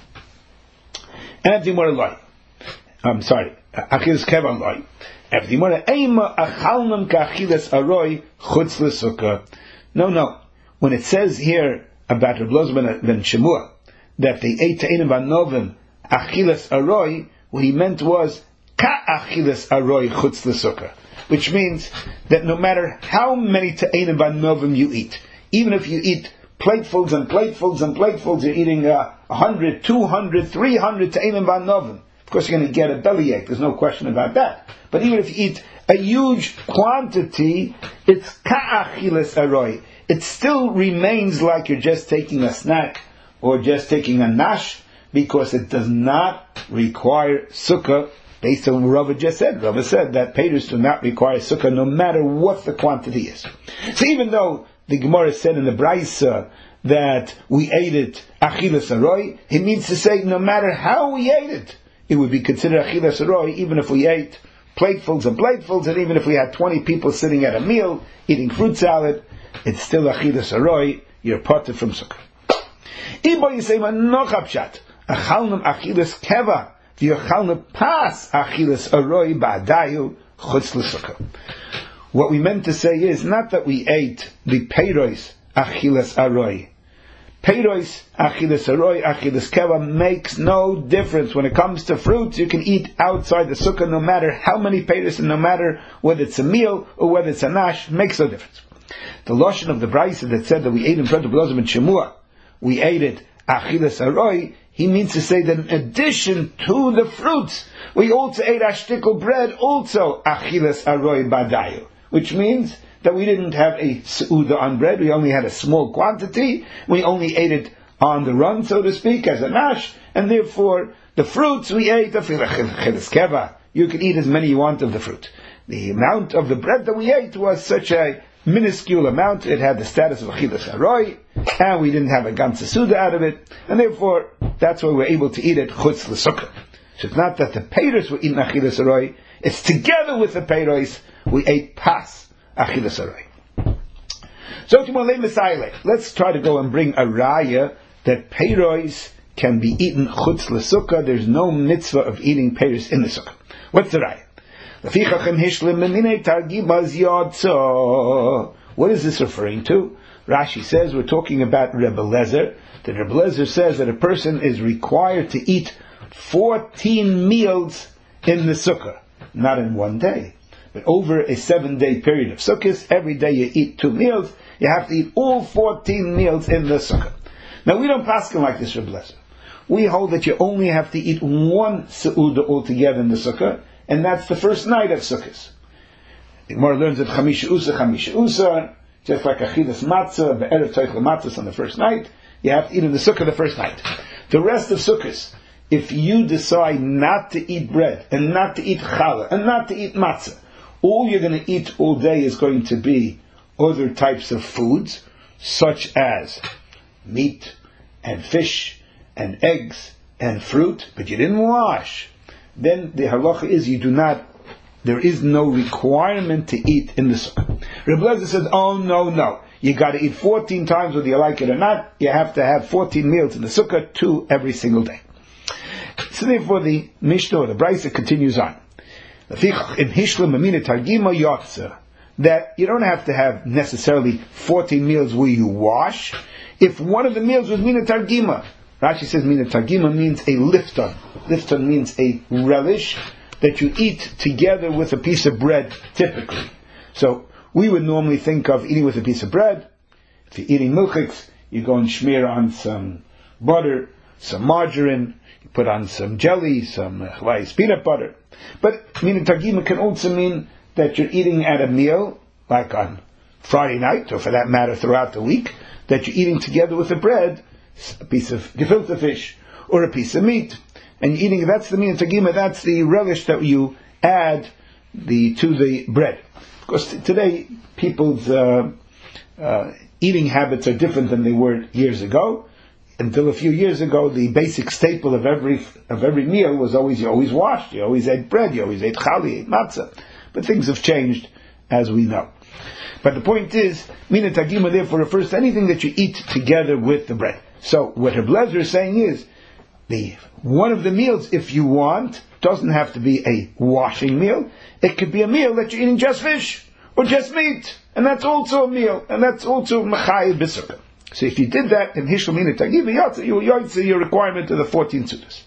And the more like, I'm sorry, achilas keva loy. If the more eima achalnam ka achilas aroi chutz l'sukkah. No, no. When it says here about Rebloza ben Shemua that they ate te'enim v'anovim achilas aroi, what he meant was ka achilas aroi chutz l'sukkah. Which means that no matter how many te'enim v'anovim you eat, even if you eat platefuls and platefuls and platefuls, you're eating uh, one hundred, two hundred, three hundred te'enim v'anovim. Of course you're going to get a bellyache, there's no question about that. But even if you eat a huge quantity, it's ka'achilas aroi. It still remains like you're just taking a snack or just taking a nash, because it does not require sukkah. Based on what Rava just said, Rava said that peiros do not require sukkah no matter what the quantity is. So even though the Gemara said in the Braisa that we ate it achilas aroi, it means to say no matter how we ate it, it would be considered achilas aroi, even if we ate platefuls and platefuls, and even if we had twenty people sitting at a meal eating fruit salad, it's still achilas aroi. You're parted from sukkah. Ibo yisei manoch apshat achalnam achilas keva. What we meant to say is not that we ate the peiros achilas aroi. Peiros achilas aroi, achilas keva makes no difference. When it comes to fruits, you can eat outside the sukkah no matter how many peiros, and no matter whether it's a meal or whether it's a nash, makes no difference. The lashon of the Braisa that said that we ate in front of Rebloza ben Shemua, we ate it achilas aroi, he means to say that in addition to the fruits, we also ate ashtikol bread, also achilas aroi badayu, which means that we didn't have a seuda on bread, we only had a small quantity, we only ate it on the run, so to speak, as a nash, and therefore the fruits we ate, you can eat as many you want of the fruit. The amount of the bread that we ate was such a minuscule amount, it had the status of achilas aroi, and we didn't have a ganze suda out of it, and therefore That's why we're able to eat it chutz l'sukkah. So it's not that the peiros were eating achilas aroi, it's together with the peiros we ate pas achilas aroi. So let's try to go and bring a raya that peiros can be eaten chutz l'sukkah. There's no mitzvah of eating peiros in the sukkah. What's the raya? What is this referring to? Rashi says we're talking about Rebbe Lezer. That Rebbe Lezer says that a person is required to eat fourteen meals in the sukkah, not in one day, but over a seven-day period of sukkahs. Every day you eat two meals. You have to eat all fourteen meals in the sukkah. Now we don't paskin like this, Rebbe Lezer. We hold that you only have to eat one seudah altogether in the sukkah, and that's the first night of sukkahs. The Gemara learns that chamisha usa, chamisha usa, just like achilas matzah, be'erev toichel matzahs on the first night, you have to eat in the sukkah the first night. The rest of sukkahs, if you decide not to eat bread, and not to eat challah, and not to eat matzah, all you're going to eat all day is going to be other types of foods, such as meat, and fish, and eggs, and fruit, but you didn't wash, then the halacha is you do not, there is no requirement to eat in the sukkah. Rebbe Lezer said, oh no, no. You got to eat fourteen times whether you like it or not. You have to have fourteen meals in the sukkah, two every single day. So therefore the Mishnah or the Brisa continues on. That you don't have to have necessarily fourteen meals where you wash. If one of the meals was mina targima, Rashi says mina targima means a lifton. Lifton means a relish that you eat together with a piece of bread, typically. So we would normally think of eating with a piece of bread. If you're eating milchiks, you go and smear on some butter, some margarine, you put on some jelly, some uh, Hawaii's peanut butter. But mina targima can also mean that you're eating at a meal, like on Friday night, or for that matter throughout the week, that you're eating together with the bread, a piece of gefilte fish, or a piece of meat. And you're eating, that's the mina targima, that's the relish that you add the to the bread. Because t- today, people's uh, uh, eating habits are different than they were years ago. Until a few years ago, the basic staple of every of every meal was always, you always washed, you always ate bread, you always ate chali, you ate matzah. But things have changed, as we know. But the point is, mina targima therefore refers to anything that you eat together with the bread. So what Rebbe Lezer is saying is, the one of the meals, if you want, doesn't have to be a washing meal. It could be a meal that you're eating just fish or just meat, and that's also a meal, and that's also machayil b'sukkah. So if you did that in hishlam mina targima, you yotze your requirement of the fourteen sudas.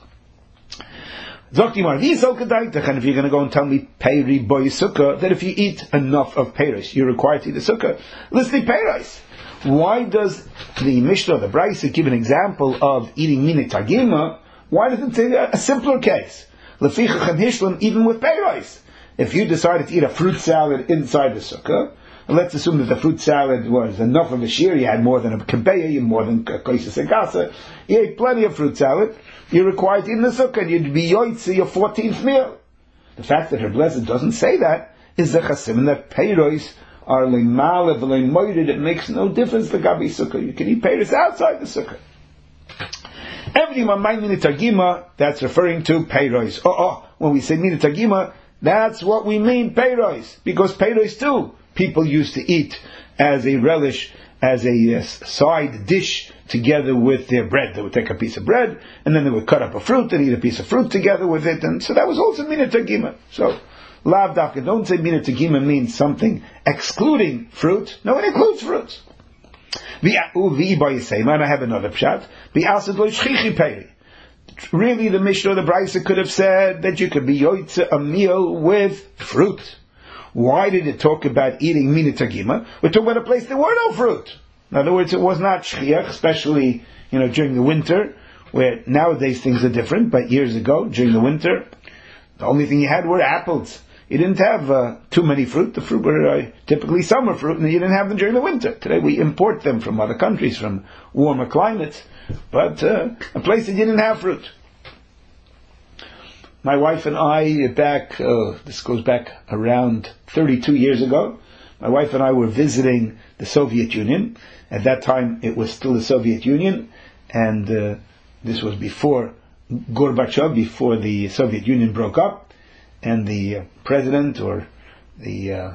Zoktimar, and if you're going to go and tell me peri boy sukkah, that if you eat enough of peiros, you're required to eat a sukkah. Listen, peiros. Why does the Mishnah, the Brisa, give an example of eating mina targima? Why doesn't it say a simpler case? Lefichach and hishlam, even with peiros. If you decided to eat a fruit salad inside the sukkah, and let's assume that the fruit salad was enough of a shear, you had more than a kebeya, you had more than a koises agasa, you ate plenty of fruit salad, you're required to eat in the sukkah, and you'd be yoitzi your fourteenth meal. The fact that Rebbe Lezer doesn't say that is the chasim, and that peiros are le'male v'le'moirid, it makes no difference to gabi sukkah. You can eat peiros outside the sukkah. Everything on my mina targima, that's referring to peiros. Oh, oh, when we say mina targima, that's what we mean, peiros, because peiros too, people used to eat as a relish, as a uh, side dish together with their bread. They would take a piece of bread, and then they would cut up a fruit and eat a piece of fruit together with it, and so that was also mina targima. So, lav dafka, don't say mina targima means something excluding fruit. No, it includes fruits. And I have another pshat. Really, the Mishnah or the Brisa could have said that you could be yoitze a meal with fruit. Why did it talk about eating mina targima? We're talking about a place there were no fruit. In other words, it was not shchiach, especially, you know, during the winter, where nowadays things are different, but years ago, during the winter, the only thing you had were apples. You didn't have uh, too many fruit. The fruit were uh, typically summer fruit, and you didn't have them during the winter. Today we import them from other countries, from warmer climates, but uh, a place that didn't have fruit. My wife and I, back, uh, this goes back around thirty-two years ago, my wife and I were visiting the Soviet Union. At that time, it was still the Soviet Union, and uh, this was before Gorbachev, before the Soviet Union broke up, and the uh, president or the uh,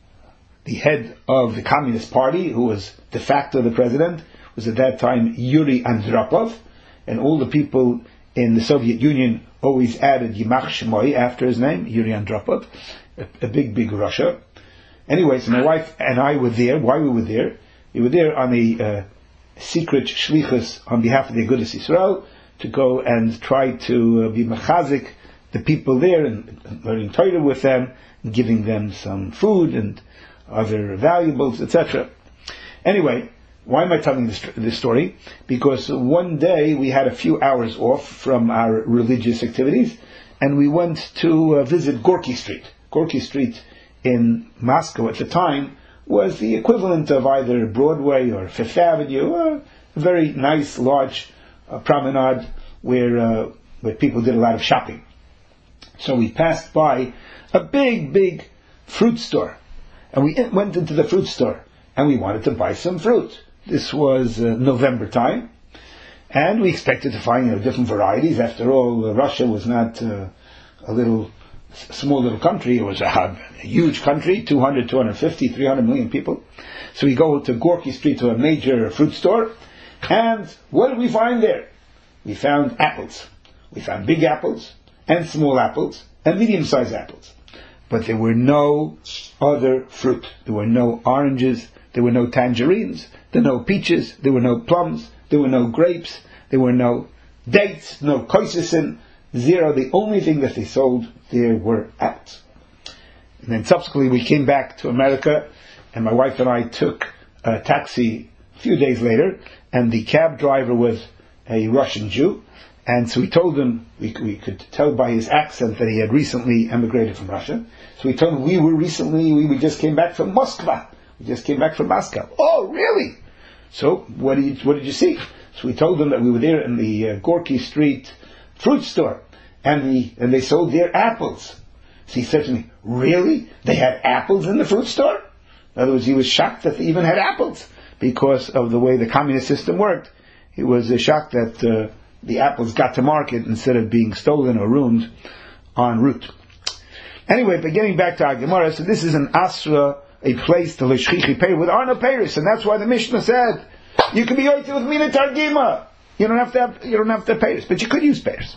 the head of the Communist Party, who was de facto the president, was at that time Yuri Andropov, and all the people in the Soviet Union always added Yimach Shmoy after his name, Yuri Andropov, a, a big, big Russia. Anyway, so my wife and I were there. Why we were there? We were there on a uh, secret shlichus on behalf of the Agudas Yisrael to go and try to uh, be mechazik the people there and, and learning Torah with them, and giving them some food and other valuables, et cetera. Anyway, why am I telling this, this story? Because one day we had a few hours off from our religious activities, and we went to uh, visit Gorky Street. Gorky Street in Moscow at the time was the equivalent of either Broadway or Fifth Avenue, a very nice, large uh, promenade where uh, where people did a lot of shopping. So we passed by a big, big fruit store, and we went into the fruit store, and we wanted to buy some fruit. This was uh, November time, and we expected to find you know, different varieties. After all, uh, Russia was not uh, a little small little country. It was a, a huge country, two hundred, two hundred fifty, three hundred million people. So we go to Gorky Street to a major fruit store, and what did we find there? We found apples. We found big apples, and small apples, and medium-sized apples. But there were no other fruit. There were no oranges, there were no tangerines, there were no peaches, there were no plums, there were no grapes, there were no dates, no koisisin, zero. The only thing that they sold there were apples. And then subsequently we came back to America, and my wife and I took a taxi a few days later, and the cab driver was a Russian Jew, and so we told him, we, we could tell by his accent that he had recently emigrated from Russia, so we told him we were recently, we, we just came back from Moscow, we just came back from Moscow. Oh, really? So, what did you, what did you see? So we told them that we were there in the uh, Gorky Street fruit store, and the and they sold their apples. So he said to me, really? They had apples in the fruit store? In other words, he was shocked that they even had apples, because of the way the communist system worked. He was uh, shocked that uh, the apples got to market instead of being stolen or ruined en route. Anyway, but getting back to our Gemara, so this is an Asra, a place to L'shchichi Peir with Arno Peiris, and that's why the Mishnah said, you can be yoyte with Mina Targima. You don't have to have, you don't have to have Peiris, but you could use Peiris.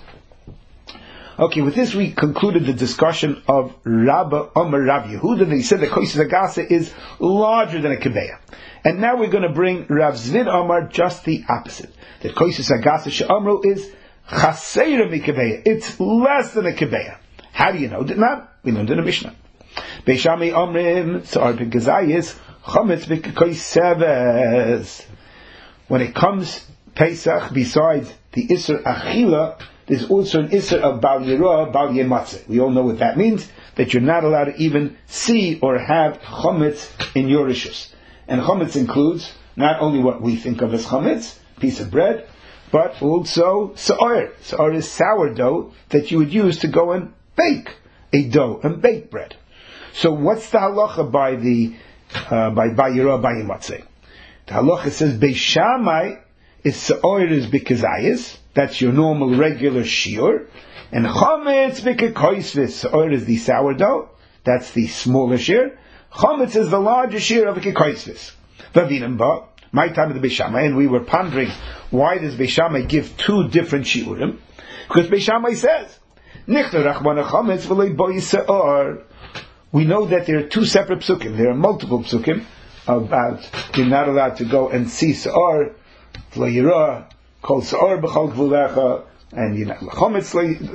Okay, with this we concluded the discussion of Rabba Omer Rav Yehuda, that he said that Kosis Agasa is larger than a Kebeya. And now we're going to bring Rav Zvid Omar just the opposite. That Kosis Agasa She'omru is Chaseira Mikebeya. It's less than a Kebeya. How do you know? Did not? We learned in the Mishnah. Beishami Omrim Sa'ar Pekazayis Chometz V'Kekoiseves. When it comes Pesach, besides the Isser Achila, there's also an Isser of Bal Yirah, Bal Yematzeh. We all know what that means, that you're not allowed to even see or have Chometz in your rishus. And Chometz includes not only what we think of as Chometz, piece of bread, but also Sa'ar. Sa'ar is sourdough that you would use to go and bake a dough and bake bread. So what's the halacha by the uh, by Bal Yirah, Bal Yematzeh? The halacha says Beishamai is Sa'ar is Bikazayis. That's your normal, regular shiur. And Chometz V'Kekoisvis. Sa'ar is the sourdough. That's the smaller shiur. Chometz is the larger shiur of a Kekoisvis. Vavinam ba, my time of the Beishamai, and we were pondering, why does Beishamai give two different shiurim? Because Beishamai says, Nichta Rachmana Chometz V'lei Boi Sa'ar. We know that there are two separate psukim. There are multiple psukim about you're not allowed to go and see Sa'ar, V'lei Yirah, called Sa'ar b'chal gvulecha, and you know, Chometz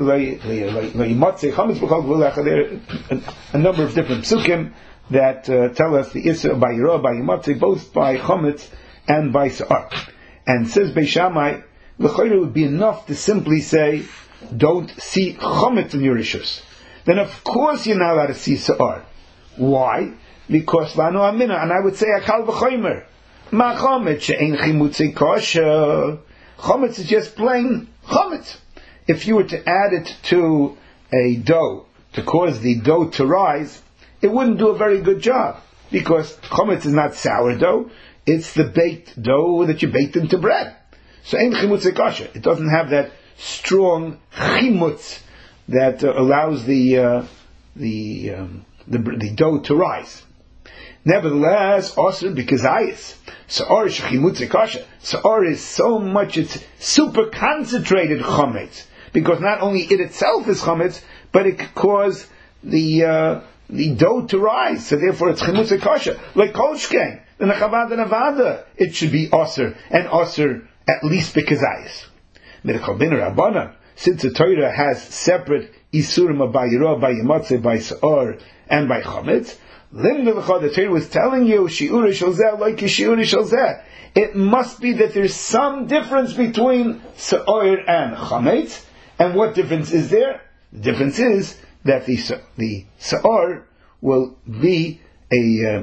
le'imotzei, Chometz b'chal gvulecha. There are a, a number of different psukim that uh, tell us the Isra by Yirah, by Yimotzei, both by Chometz and by Sa'ar. And says Beishamai, l'chayre would be enough to simply say, don't see Chometz in your rishus. Then of course you're not allowed to see Sa'ar. Why? Because Lanu Amina, and I would say Akal v'choymer, Ma Chometz she'ein chimutzei kosher. Chometz is just plain chometz. If you were to add it to a dough to cause the dough to rise, it wouldn't do a very good job, because chometz is not sourdough, it's the baked dough that you baked into bread. So ein chimutz kasha. It doesn't have that strong chimutz that uh, allows the uh, the, um, the the dough to rise. Nevertheless, also because ayis sa'or shechimutz kasha. Sa'or is so much, it's super concentrated chametz, because not only it itself is chametz, but it could cause the uh, the dough to rise. So therefore, it's chimutz kasha. Like kolshken, the nechavada nevada, it should be osir and osir at least because ayis. Midchal bin Rabbanan, since the Torah has separate isurim by yirah, by yimatzeh, by sa'or, and by chametz. The Torah was telling you, shi'ur shel zeh like shi'ur shel zeh. It must be that there's some difference between sa'or and chametz. And what difference is there? The difference is that the the sa'or will be a uh,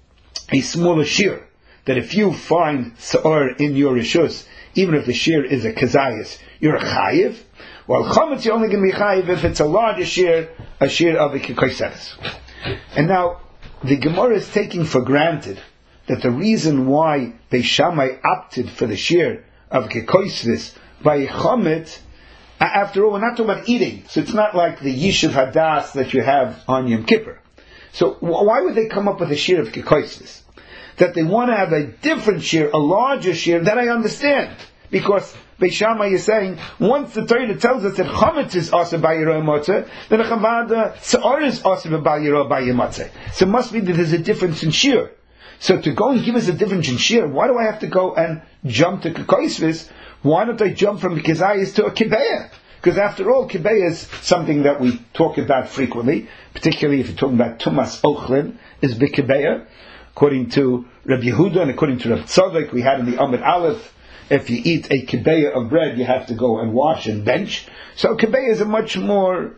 a smaller shear. That if you find sa'or in your rishus, even if the shear is a kazayas, you're a chayiv. While chametz, you're only going to be chayiv if it's a larger shear, a shear of a kikoiseres. And now, the Gemara is taking for granted that the reason why Beis Shammai opted for the shear of kikoiseres by chametz, after all, we're not talking about eating, so it's not like the yishuv hadas that you have on Yom Kippur. So why would they come up with a shear of kikoiseres? That they want to have a different shear, a larger shear, that I understand. Because Beis Shammai is saying, once the Torah tells us that chametz is also by yirah motzeh, then the chavada sa'or is also by yirah by motzeh. So it must be that there's a difference in shear. So to go and give us a difference in shear, why do I have to go and jump to kikoisvis? Why don't I jump from kizayis to a kibeya? Because after all, kibeya is something that we talk about frequently, particularly if you're talking about tumas ochlin, is b'kibeya. According to Rabbi Yehuda and according to Rabbi Tzadok, we had in the Amud Aleph, if you eat a kibeya of bread, you have to go and wash and bench. So kibeya is a much more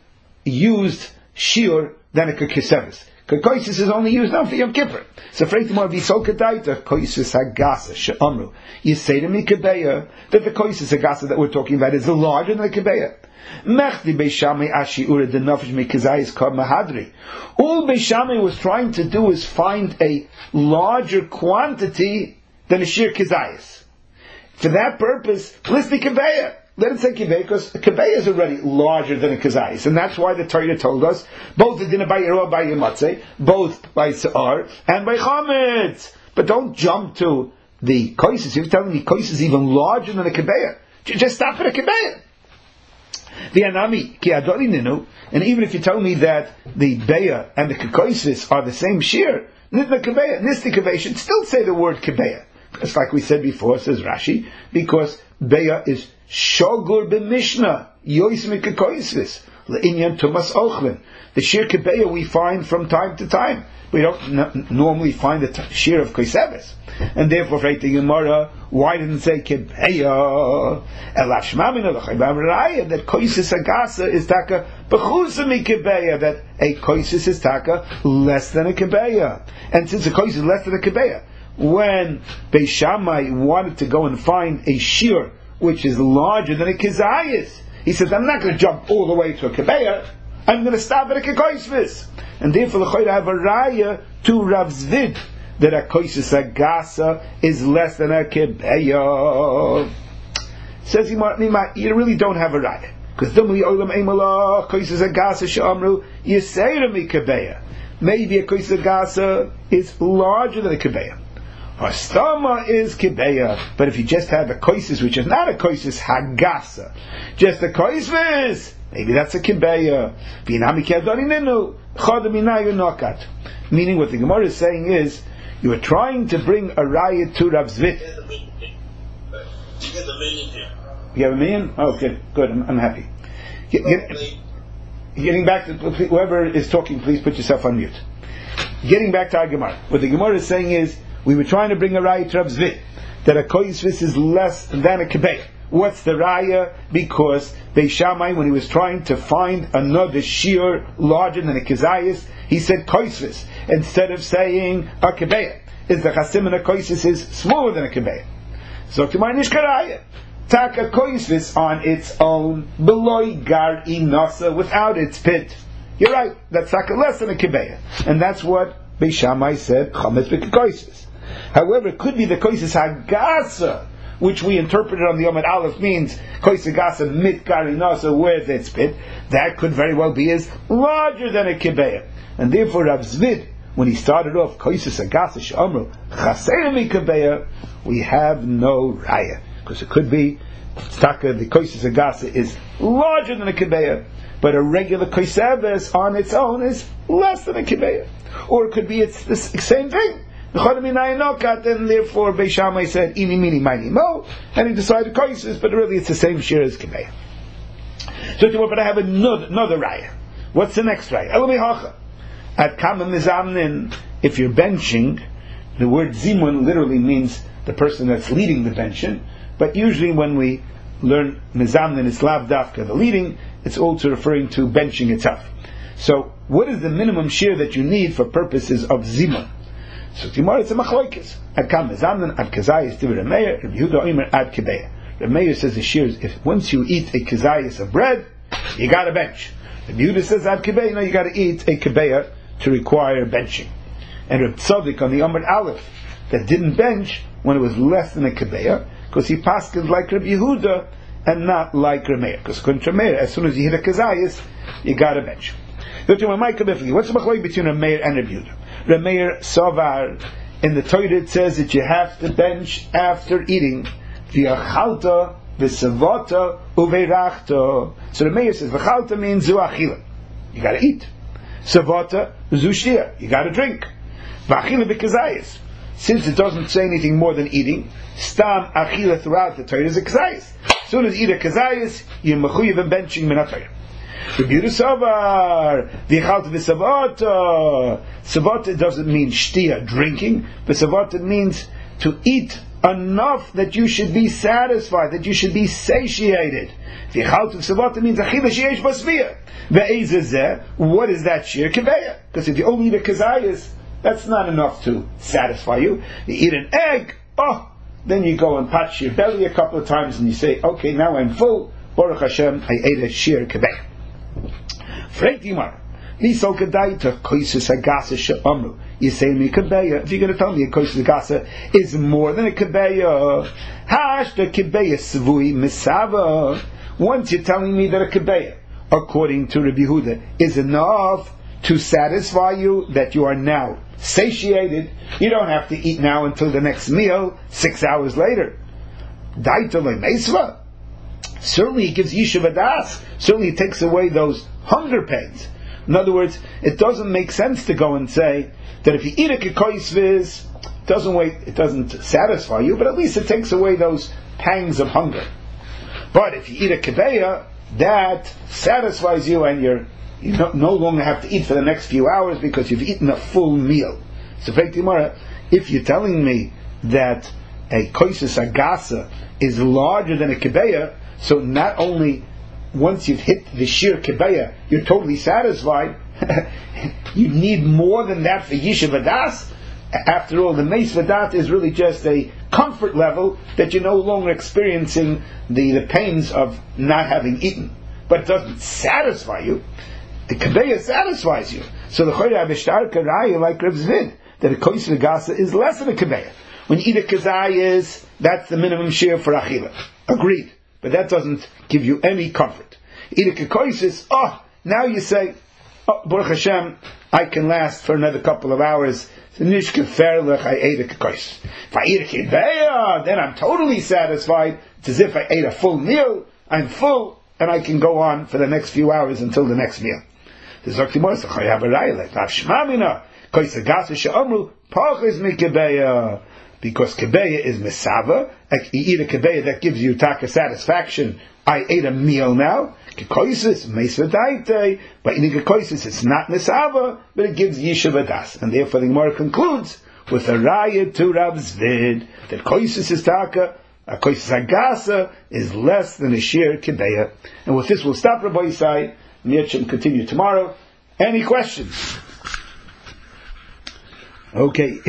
used shiur than a kiseves. Koisis is only used now for Yom Kippur. So freitimor visol kedaita koisis hagasa she'amru. You say to me kibeya that the koisis hagasa that we're talking about is larger than the kibeya. Mechdi Beis Shammai ashiura de nafesh mekazayis kar mahadri. All Beis Shammai was trying to do is find a larger quantity than a shir kizayis. For that purpose, list the kibeya. Let it say kibeya, because a kibeya is already larger than a kizayis, and that's why the Torah told us both the dinner by yirah by yimatzeh, both by sa'ar and by chametz. But don't jump to the koises. You're telling me koises is even larger than a kibeya. Just stop at a kibeya. The anami ki adori ninu, and even if you tell me that the beya and the koises are the same shear, nitna kibeya, nisti kibeya should still say the word kibeya. It's like we said before, says Rashi, because beya is shogur b'mishnah yois mikakoisvis le'inyan tumas ochlin. The shear kibeya we find from time to time. We don't n- normally find the t- shear of koiseves, and therefore, right the Gemara, why didn't it say kibeya? Elashmamina l'chaybam that koisis agasa is taka b'chusa mikabeya, that a koisis is taka less than a kibeya, and since a koisis is less than a kibeya, when Beis Shammai wanted to go and find a shear which is larger than a kizayis, he says, I'm not going to jump all the way to a kibeya, I'm going to stop at a kikoisvis. And therefore, I have a raya to Rav Zvid that a koisis agasa is less than a kibeya. Says he, you really don't have a raya. Because dumli olam eimala koisis agasa she'amru yisei mi kibeya. Maybe a koisis agasa is larger than a kibeya. Hastama is kibeya, but if you just have a koisis which is not a koisis hagasa, just a koisis, maybe that's a kibeya. Meaning what the Gemara is saying is, you are trying to bring a raya to Rav Zvit. You get the meaning here. You have a meaning? Oh, good, good, I'm, I'm happy. Get, get, getting back to, whoever is talking, please put yourself on mute. Getting back to our Gemara. What the Gemara is saying is, we were trying to bring a raya to Rav Zvit, that a koisvis is less than a kibeya. What's the raya? Because Beis Shammai, when he was trying to find another shear larger than a kizayis, he said koisvis instead of saying a kibeya. Is the chasim and a koisvis is smaller than a kibeya? So to my nishkaraya, taka koisvis on its own, beloy gar inasa, without its pit. You're right, that's taka less than a kibeya, and that's what Beis Shammai said. Chametz b'koisvis. However, it could be the koisis hagasa, which we interpreted on the Yom Aleph means Kois Agasa mit Karinasa, where it's spit, that could very well be is larger than a Kibeya. And therefore Rav Zvid, when he started off Kois Agasa Sh'amru Chaser mi Kibeya, we have no raya, because it could be Taka, the Kois Agasa is larger than a Kibeya, but a regular Koiseves on its own is less than a Kibeya. Or it could be it's the same thing. And therefore Beis Shammai said, Ini mini mini mo, and he decided Koises, but really it's the same shir as Kibeya. So, but I have another, another raya. What's the next raya? Elami Hacha. At Kama Mizamnin, if you're benching, the word Zimun literally means the person that's leading the benching, but usually when we learn Mizamnin, it's Lav Dafka, the leading, it's also referring to benching itself. So, what is the minimum share that you need for purposes of Zimun? So, Timar, it's a machlokes. Ad Kam Mizamnin, Ad Kazayis, Tivir Remeir, Rabbi Yehuda Omer, Ad Kibeya. Remeir says the shears, if once you eat a Kazayis of bread, you got a bench. Rabbi Yehuda says Ad Kibeya, no, you got to eat a Kibeya to require benching. And Rabbi Tzadik on the Amr Aleph, that didn't bench when it was less than a Kibeya, because he passed like Rabbi Yehuda, and not like Remeir. Because according to Remeir, as soon as you hit a Kazayis, you got a bench. What's the machlok between Remeir and Rabbi Yehuda? Remeir Savar, in the Torah it says that you have to bench after eating. V'achalta, v'savata, uveirachta. So Remeir says, v'achalta means zu achila. You gotta eat. Savata, zu shtia. You gotta drink. V'achila v'kazayis. Since it doesn't say anything more than eating, stam achila throughout the Torah is a kazayis. As soon as you eat a kazayis, you're mechuyev and benching min ha-Torah. Rabbi Yehuda Savar, v'ichalta v'savata. Savata doesn't mean shtia, drinking, but savata means to eat enough that you should be satisfied, that you should be satiated. V'ichalta v'savata means achila sheyesh basviyah. Ve'ezeh, what is that shir? Kibeya. Because if you only eat a kazayis, that's not enough to satisfy you. You eat an egg, oh, then you go and patch your belly a couple of times and you say, okay, now I'm full. Baruch Hashem, I ate a shir kibeya. Freit Yimar, Nisol Kedaita, Koisus Agasa She'amru. You say me kibeya. If you're going to tell me a Koisus Agasa is more than a kibeya, Hash the kibeya svui misava. Once you're telling me that a kibeya, according to Rabbi Yehuda, is enough to satisfy you, that you are now satiated, you don't have to eat now until the next meal, six hours later. Daita le'meisva. Certainly it gives yishuv adas. Certainly it takes away those hunger pains. In other words, it doesn't make sense to go and say that if you eat a kikois viz, doesn't wait, it doesn't satisfy you, but at least it takes away those pangs of hunger. But if you eat a kibeya, that satisfies you, and you're you no, no longer have to eat for the next few hours because you've eaten a full meal. So, if you're telling me that a koisus agasa is larger than a kibeya, so not only once you've hit the shir kibeya, you're totally satisfied, you need more than that for yishuv adas. After all, the meis vadat is really just a comfort level that you're no longer experiencing the, the pains of not having eaten. But it doesn't satisfy you. The kibeya satisfies you. So the choyre avishtar karaya like Rav Zvid, that a kois v'gasa is less than a kibeya. When you eat a kazayis, that's the minimum share for achila. Agreed. But that doesn't give you any comfort. Eat a kikoisis, oh, now you say, oh, Baruch Hashem, I can last for another couple of hours. I ate a kikois. If I eat a kibeya, then I'm totally satisfied. It's as if I ate a full meal. I'm full, and I can go on for the next few hours until the next meal. The Zokti Mosach, I have a raya, Rav Shmamina, kois agasa she'amru, pachis mi kibeya. Because kibeya is mesava, you eat a kibeya that gives you taka satisfaction. I ate a meal now. Kikoisis, meisvadaite. But in kikoisis, it's not mesava, but it gives yishuv adas. And therefore the Gemara concludes with a raya to Rav Zvid that koisis is taka, a koisis agasa is less than a shir kibeya. And with this we'll stop, Rabbi Yisai. Mirchim continue tomorrow. Any questions? Okay.